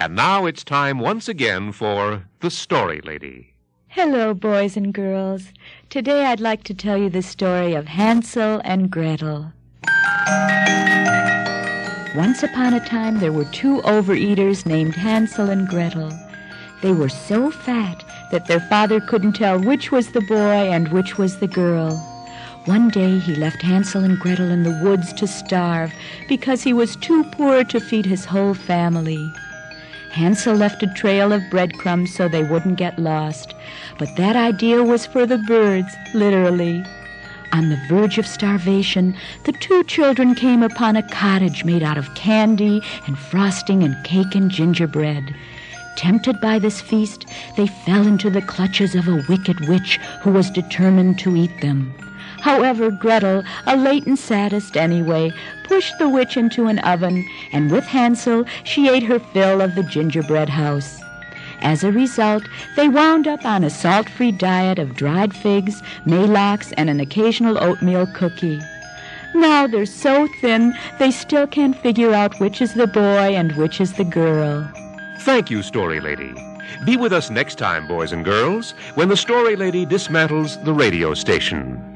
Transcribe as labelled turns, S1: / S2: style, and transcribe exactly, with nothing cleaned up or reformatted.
S1: And now it's time once again for The Story Lady.
S2: Hello, boys and girls. Today I'd like to tell you the story of Hansel and Gretel. Once upon a time there were two overeaters named Hansel and Gretel. They were so fat that their father couldn't tell which was the boy and which was the girl. One day he left Hansel and Gretel in the woods to starve because he was too poor to feed his whole family. Hansel left a trail of breadcrumbs so they wouldn't get lost, but that idea was for the birds, literally. On the verge of starvation, the two children came upon a cottage made out of candy and frosting and cake and gingerbread. Tempted by this feast, they fell into the clutches of a wicked witch who was determined to eat them. However, Gretel, a latent sadist anyway, pushed the witch into an oven, and with Hansel she ate her fill of the gingerbread house. As a result, they wound up on a salt-free diet of dried figs, maylocks, and an occasional oatmeal cookie. Now they're so thin they still can't figure out which is the boy and which is the girl.
S1: Thank you, Story Lady. Be with us next time, boys and girls, when the Story Lady dismantles the radio station.